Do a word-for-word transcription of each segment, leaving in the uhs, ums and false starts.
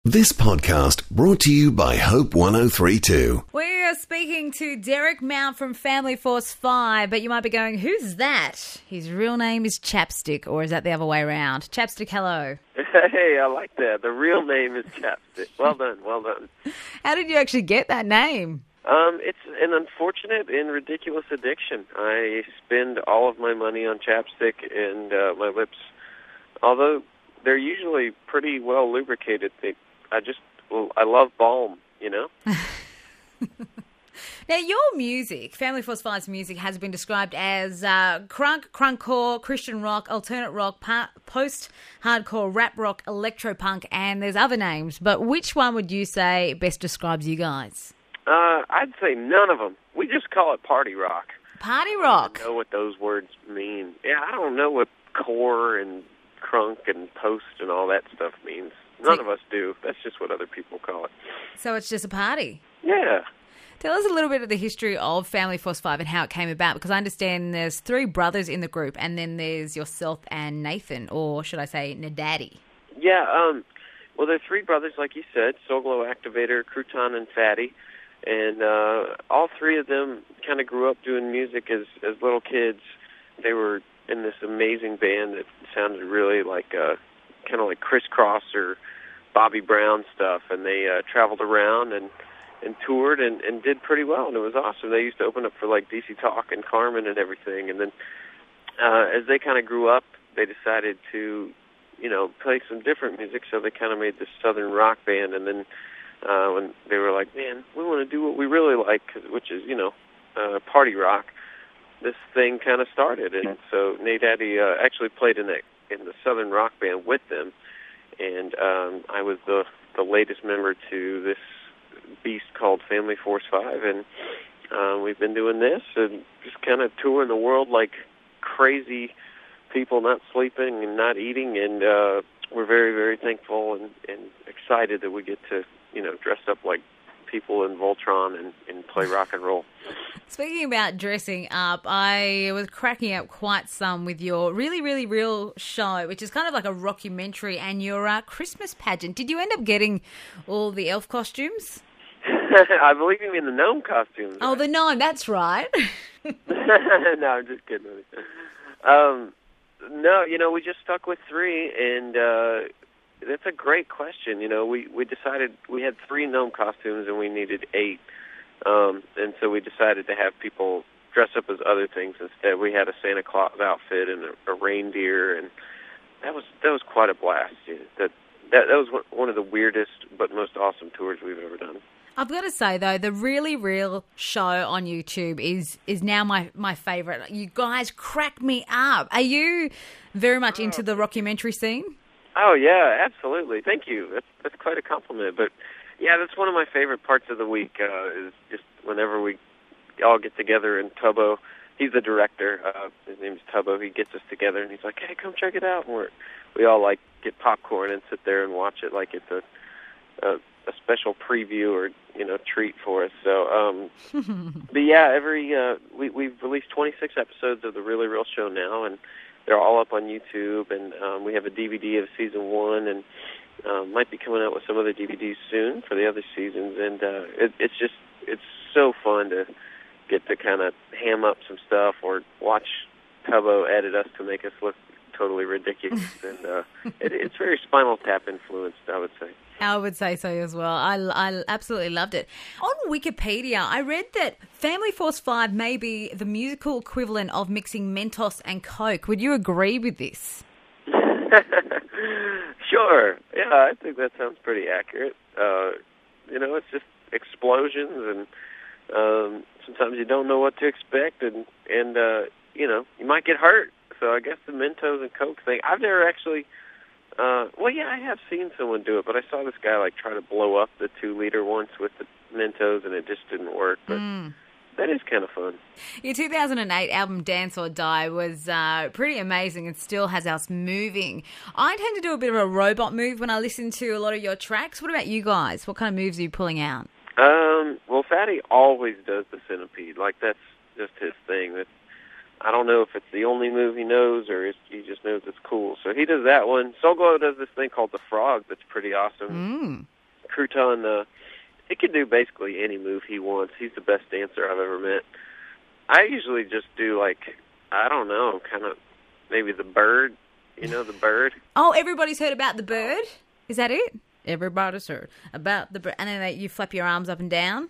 This podcast brought to you by Hope one oh three point two. We are speaking to Derek Mount from Family Force five, but you might be going, who's that? His real name is Chapstick, or is that the other way around? Chapstick, hello. Hey, I like that. The real name is Chapstick. Well done, well done. How did you actually get that name? Um, it's an unfortunate and ridiculous addiction. I spend all of my money on chapstick and uh, my lips. Although they're usually pretty well lubricated, they I just, well, I love balm, you know? Now, your music, Family Force five's music, has been described as uh, crunk, crunkcore, Christian rock, alternate rock, pa- post-hardcore, rap rock, electropunk, and there's other names. But which one would you say best describes you guys? Uh, I'd say none of them. We just call it party rock. Party rock? I don't know what those words mean. Yeah, I don't know what core and crunk and post and all that stuff means. None of us do. That's just what other people call it. So it's just a party? Yeah. Tell us a little bit of the history of Family Force five and how it came about, because I understand there's three brothers in the group, and then there's yourself and Nathan, or should I say Nadaddy? Yeah, um, well, they're three brothers, like you said, Soul Glow Activator, Crouton, and Fatty, and uh, all three of them kind of grew up doing music as, as little kids. They were in this amazing band that sounded really like uh, kind of like Criss Cross or Bobby Brown stuff, and they uh, traveled around and, and toured and, and did pretty well, and it was awesome. They used to open up for like D C Talk and Carmen and everything, and then uh, as they kind of grew up, they decided to, you know, play some different music, so they kind of made this southern rock band, and then uh, when they were like, man, we want to do what we really like, which is, you know, uh, party rock, this thing kind of started, and so Nadaddy uh, actually played in that in the southern rock band with them, and um, I was the the latest member to this beast called Family Force five, and uh, we've been doing this and just kind of touring the world like crazy people, not sleeping and not eating, and uh, we're very, very thankful and, and excited that we get to, you know, dress up like people in Voltron and, and play rock and roll. Speaking about dressing up, I was cracking up quite some with your Really, Really Real show, which is kind of like a rockumentary, and your uh, Christmas pageant. Did you end up getting all the elf costumes? I believe you mean the gnome costumes. Oh, the gnome, that's right. No, I'm just kidding. Um, no, you know, we just stuck with three, and uh, that's a great question. You know, we, we decided we had three gnome costumes and we needed eight. Um, and so we decided to have people dress up as other things instead. We had a Santa Claus outfit and a, a reindeer, and that was that was quite a blast. Yeah, that, that that was one of the weirdest but most awesome tours we've ever done. I've got to say, though, the Really Real show on YouTube is is now my, my favourite. You guys crack me up. Are you very much oh. into the rockumentary scene? Oh, yeah, absolutely. Thank you. That's, that's quite a compliment. But, yeah, that's one of my favorite parts of the week uh, is just whenever we all get together and Tubbo, he's the director, uh, his name's Tubbo, he gets us together and he's like, hey, come check it out. And we're, we all, like, get popcorn and sit there and watch it like it's a, a, a special preview or, you know, treat for us. So, um, but, yeah, every uh, we, we've released twenty-six episodes of The Really Real Show now, and they're all up on YouTube, and um, we have a D V D of season one, and um, might be coming out with some other D V Ds soon for the other seasons. And uh, it, it's just, it's so fun to get to kind of ham up some stuff or watch Tubbo edit us to make us look totally ridiculous. and uh, it, it's very Spinal Tap influenced, I would say. I would say so as well. I, I absolutely loved it. On Wikipedia, I read that Family Force five may be the musical equivalent of mixing Mentos and Coke. Would you agree with this? Sure. Yeah, I think that sounds pretty accurate. Uh, you know, it's just explosions, and um, sometimes you don't know what to expect, and, and uh, you know, you might get hurt. So I guess the Mentos and Coke thing, I've never actually... Uh, well, yeah, I have seen someone do it, but I saw this guy like try to blow up the two-liter once with the Mentos, and it just didn't work. But mm. that is kind of fun. Your two thousand eight album, Dance or Die, was uh, pretty amazing and still has us moving. I tend to do a bit of a robot move when I listen to a lot of your tracks. What about you guys? What kind of moves are you pulling out? Um, well, Fatty always does the centipede. Like, that's just his thing. That's I don't know if it's the only move he knows or it's, he just knows it's cool. So he does that one. Soul Glow does this thing called the frog that's pretty awesome. Mm. Crouton, uh, he can do basically any move he wants. He's the best dancer I've ever met. I usually just do, like, I don't know, kind of maybe the bird. You know, the bird? Oh, everybody's heard about the bird? Is that it? Everybody's heard about the bird. And then you flap your arms up and down?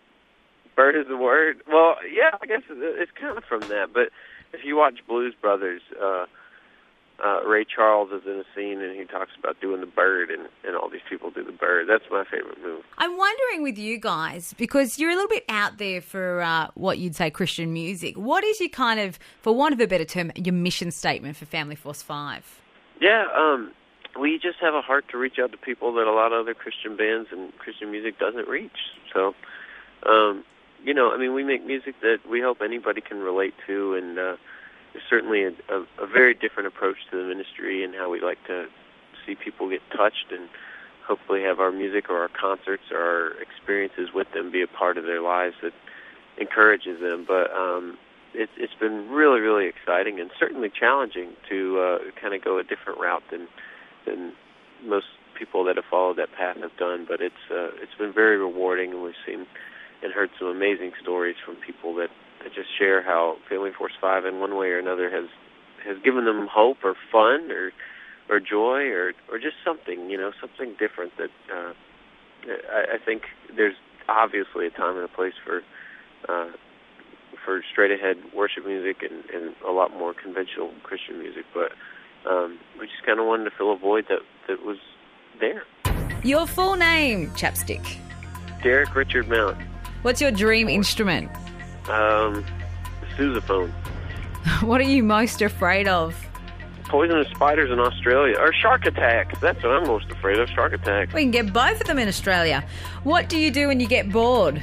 Bird is the word. Well, yeah, I guess it's kind of from that. But if you watch Blues Brothers, uh, uh, Ray Charles is in a scene and he talks about doing the bird, and, and all these people do the bird. That's my favorite move. I'm wondering with you guys, because you're a little bit out there for uh, what you'd say Christian music. What is your kind of, for want of a better term, your mission statement for Family Force five? Yeah, um, we just have a heart to reach out to people that a lot of other Christian bands and Christian music doesn't reach. So, um, you know, I mean, we make music that we hope anybody can relate to, and uh, there's certainly a, a, a very different approach to the ministry and how we like to see people get touched and hopefully have our music or our concerts or our experiences with them be a part of their lives that encourages them. But um, it, it's been really, really exciting and certainly challenging to uh, kind of go a different route than than most people that have followed that path have done. But it's uh, it's been very rewarding, and we've seen and heard some amazing stories from people that, that just share how Family Force five in one way or another has has given them hope or fun or or joy or or just something, you know, something different that uh, I, I think there's obviously a time and a place for uh, for straight ahead worship music and, and a lot more conventional Christian music, but um, we just kind of wanted to fill a void that, that was there. Your full name, Chapstick? Derek Richard Mount. What's your dream instrument? Um, sousaphone. What are you most afraid of? Poisonous spiders in Australia, or shark attacks. That's what I'm most afraid of, shark attacks. We can get both of them in Australia. What do you do when you get bored?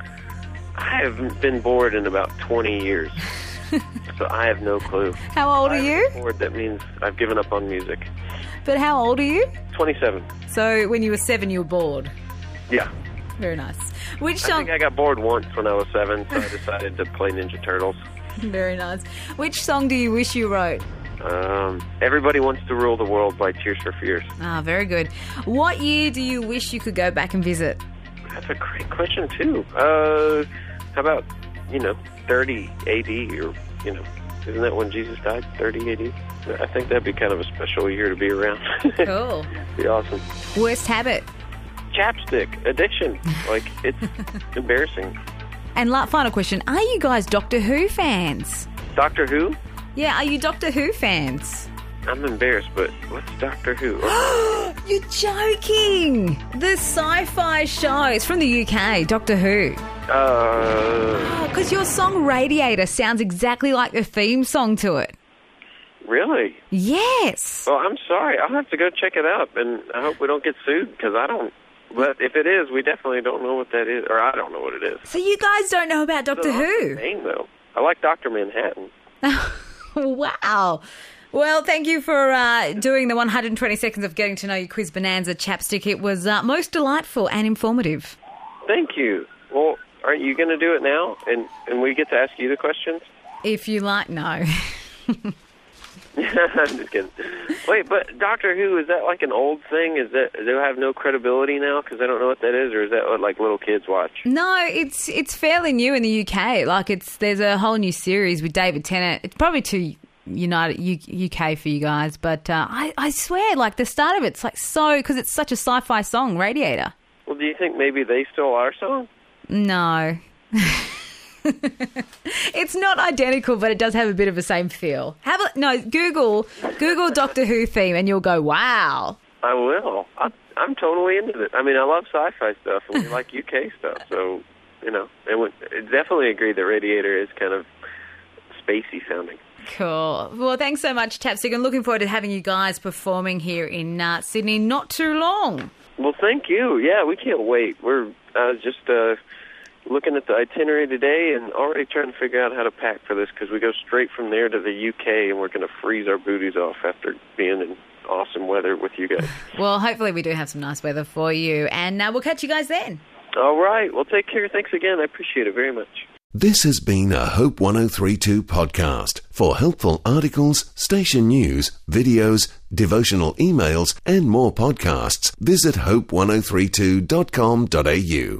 I haven't been bored in about twenty years, so I have no clue. How old are you? Bored, that means I've given up on music. But how old are you? twenty-seven. So when you were seven, you were bored? Yeah. Very nice. Which I song? think I got bored once when I was seven, so I decided to play Ninja Turtles. Very nice. Which song do you wish you wrote? Um, Everybody Wants to Rule the World by Tears for Fears. Ah, very good. What year do you wish you could go back and visit? That's a great question, too. Uh, how about, you know, thirty A D, or, you know, isn't that when Jesus died, thirty A D? I think that'd be kind of a special year to be around. Cool. Be awesome. Worst habit? Chapstick, addiction. Like, it's embarrassing. And la- final question, are you guys Doctor Who fans? Doctor Who? Yeah, are you Doctor Who fans? I'm embarrassed, but what's Doctor Who? You're joking! The sci-fi show. It's from the U K, Doctor Who. Uh... Because your song Radiator sounds exactly like the theme song to it. Really? Yes. Well, I'm sorry. I'll have to go check it out, and I hope we don't get sued, because I don't... But if it is, we definitely don't know what that is, or I don't know what it is. So you guys don't know about Doctor Who? Name, though. I like Doctor Manhattan. Wow. Well, thank you for uh, doing the one hundred twenty seconds of Getting to Know You Quiz Bonanza, Chapstick. It was uh, most delightful and informative. Thank you. Well, aren't you going to do it now, and, and we get to ask you the questions? If you like, no. I'm just kidding. Wait, but Doctor Who, is that like an old thing? Is that, do they have no credibility now because I don't know what that is, or is that what like little kids watch? No, it's it's fairly new in the U K. Like it's there's a whole new series with David Tennant. It's probably too United U K for you guys, but uh, I I swear, like the start of it's like so because it's such a sci-fi song, Radiator. Well, do you think maybe they stole our song? No. It's not identical, but it does have a bit of the same feel. Have a no Google Google Doctor Who theme, and you'll go, wow. I will. I, I'm totally into it. I mean, I love sci-fi stuff, and we like U K stuff. So, you know, and we definitely agree that Radiator is kind of spacey sounding. Cool. Well, thanks so much, Chapstick, and looking forward to having you guys performing here in uh, Sydney not too long. Well, thank you. Yeah, we can't wait. We're uh, just. Uh, looking at the itinerary today and already trying to figure out how to pack for this because we go straight from there to the U K and we're going to freeze our booties off after being in awesome weather with you guys. Well, hopefully we do have some nice weather for you, and uh, we'll catch you guys then. All right. Well, take care. Thanks again. I appreciate it very much. This has been a Hope one oh three point two podcast. For helpful articles, station news, videos, devotional emails, and more podcasts, visit hope one oh three two dot com dot a u.